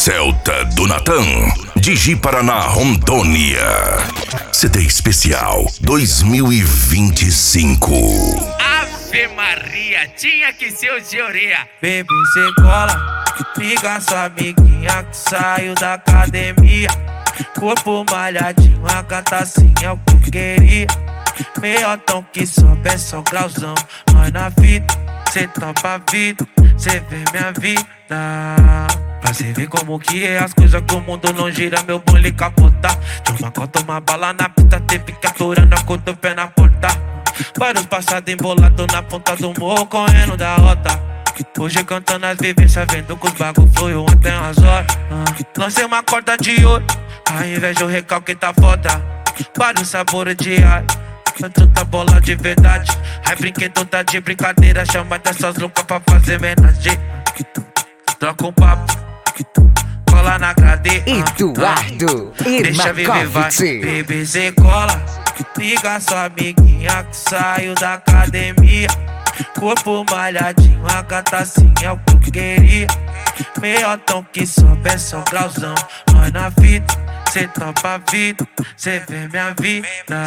Celta do Natan, de Ji-Paraná, Rondônia. CD especial 2025. Ave Maria, tinha que ser o Georia. Bebê, cê cola, liga sua amiguinha que saiu da academia. Corpo malhadinho, a catacinha é o que eu queria. Meiotão que sobe é só grauzão. Nós na fita, cê topa a vida, cê vê minha vida. Pra cê ver como que é as coisas que o mundo não gira, meu bole capotar. Toma cota, uma bala na pista, teve que aturando a cor do pé na porta. Vários passados embolados na ponta do morro, correndo da rota. Hoje cantando as vivências, vendo que os bagulho fluiu até umas horas. Lancei uma corda de ouro, a inveja o recalque tá foda. Vários sabores de ar, tanta bola de verdade. Ai, brinquedo tá de brincadeira, chama dessas loucas pra fazer homenagem. Troca um papo, cola na grade. Eduardo Deixa viver, vai. Irmakovic. Bebê, cê cola, liga sua amiguinha que saiu da academia. Corpo malhadinho, a catacinha é o que eu queria. Meiotão que sobe é só grauzão. Nós na fita, cê topa a vida, cê vê minha vida.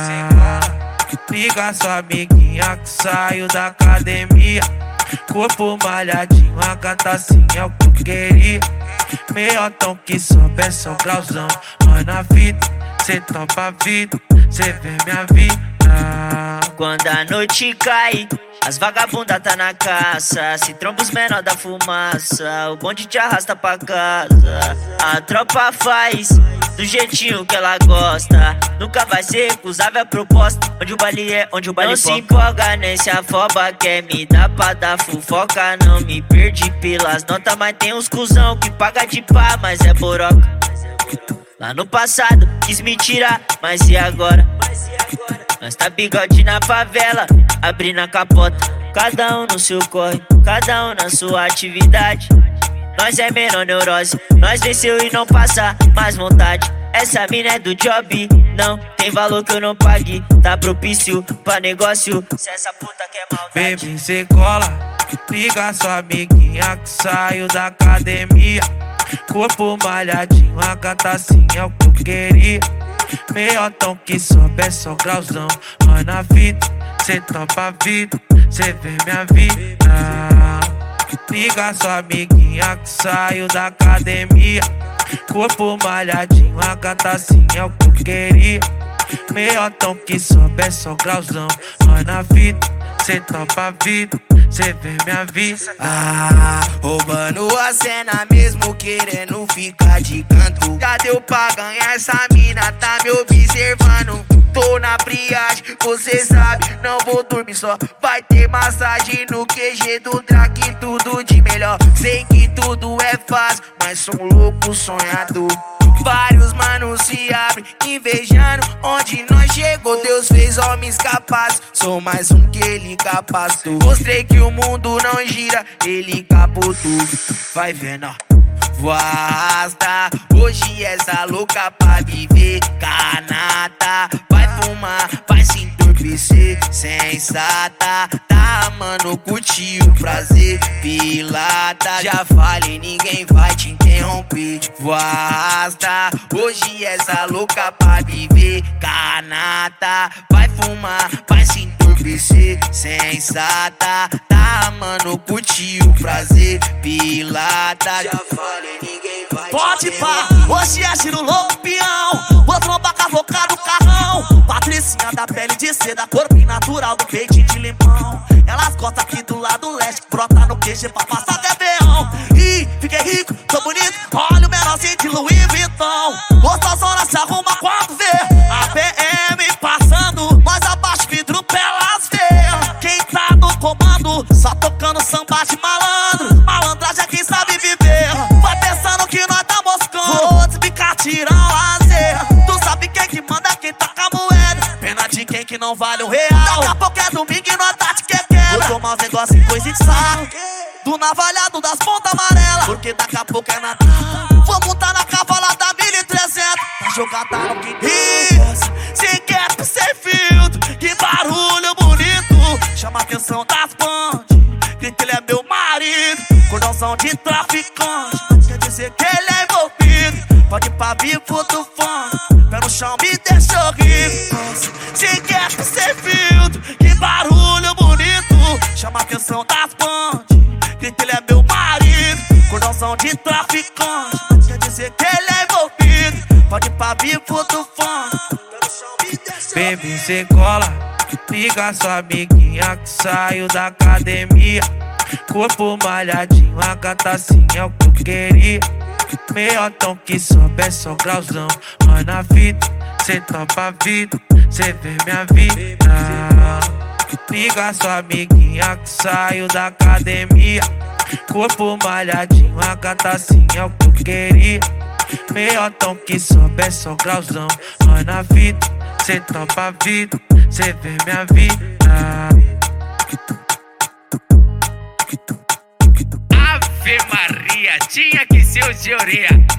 Liga sua amiguinha que saiu da academia. Corpo malhadinho, a catacinha é o que eu queria. Meiotão que sobe é só grauzão. Nós na fita, cê topa a vida, cê vê minha vida. Quando a noite cai, as vagabundas tá na caça. Se tromba os menor da fumaça, o bonde te arrasta pra casa. A tropa faz do jeitinho que ela gosta. Nunca vai ser recusável a proposta. Onde o baile é, onde o baile não se empolga, nem se afoba. Quer me dar pra dar fofoca. Não me perdi pelas notas, mas tem uns cuzão que paga de pá, mas é boroca. Lá no passado quis me tirar, mas e agora? Nós tá bigode na favela, abrindo a capota. Cada um no seu corre, cada um na sua atividade. Nós é menor neurose, nós venceu e não passa mais vontade. Essa mina é do job, não tem valor que eu não pague. Tá propício pra negócio, se essa puta quer maldade. Bebê, cê cola, liga sua amiguinha que saiu da academia. Corpo malhadinho, a catacinha é o que eu queria. Meiotão que sobe é só grauzão. Nós na fita, cê topa a vida, cê vê minha vida. Liga sua amiguinha que saiu da academia. Corpo malhadinho, a catacinha é o que eu queria. Meiotão que sobe é só grauzão. Nós na fita, cê topa a vida, cê vê minha vida. Roubando a cena mesmo querendo ficar de canto. Já deu pra ganhar, essa mina tá me observando. Tô na friagem, você sabe, não vou dormir só. Vai ter massagem no QG do Drake, tudo de melhor. Sei que tudo é fácil, mas sou um louco sonhador. Vários manos se abrem, invejando onde nós chegou. Deus fez homens capazes, sou mais um que ele capacitou. Mostrei que o mundo não gira, ele capotou. Vai vendo, ó. Vasta, hoje essa louca pra viver canata. Vai fumar, vai se entorpecer, sensata. Tá, mano, curtiu o prazer, pilata. Já falei, ninguém vai te interromper. Vasta, hoje essa louca pra viver canata. Vai fumar, vai se entorpecer, sensata. Tá, mano, curtiu o prazer, pilata. Já falei, ninguém vai. Pode pá, hoje é giro louco peão. Vou trombar cavocado carrão. Patricinha da pele de seda, corpo natural do peito de limão. Elas gostam aqui do lado leste, brota no QG pra passar gavião. Ih, fiquei rico, tô bonito, olha o menorzinho de Louis Vuitton. Gostosona se arruma quando vê a PM passando, nós abaixa o vidro pra elas ver. Quem tá no comando, só tocando samba de malandro. Malandragem é quem sabe viver. Vai pensando que nós tá moscando, vou desbicar, tirar um lazer. Tu sabe quem que manda, quem tá com a moeda. Pena de quem que não vale um real. Daqui a pouco é domingo e nós tá de quequera. Vou tomar uns negócios e coisa de sarro do navalhado das pontas amarelas, porque daqui a pouco é Natal. Vou montar na cavala da 1300, pra jogar tá no quintal. Se quer sem filtro, que barulho bonito. Chama a atenção das bandas, grita ele é meu marido. Cordãozão de traficante, quer dizer que ele é envolvido. pra vivo do funk. Pé no chão me deixa horrível. Se quer ser filtro, que barulho bonito. Chama a atenção das bandas, grita ele é meu marido. Cordãozão de traficante, quer dizer que ele é envolvido. Pode ir pra vivo do funk. Pé no chão me deixa horrível. Baby, cê cola, liga sua amiguinha que saiu da academia. Corpo malhadinho, a gata assim é o que eu queria. Meiotão que sobe é só grauzão. Mano, a vida, cê topa a vida, cê vê minha vida. Liga sua amiguinha que saiu da academia. Corpo malhadinho, a gata assim é o que eu queria. Meiotão que sobe é só grauzão. Mano, a vida, cê topa a vida, cê vê minha vida. Ave Maria, tinha que ser o Gioria.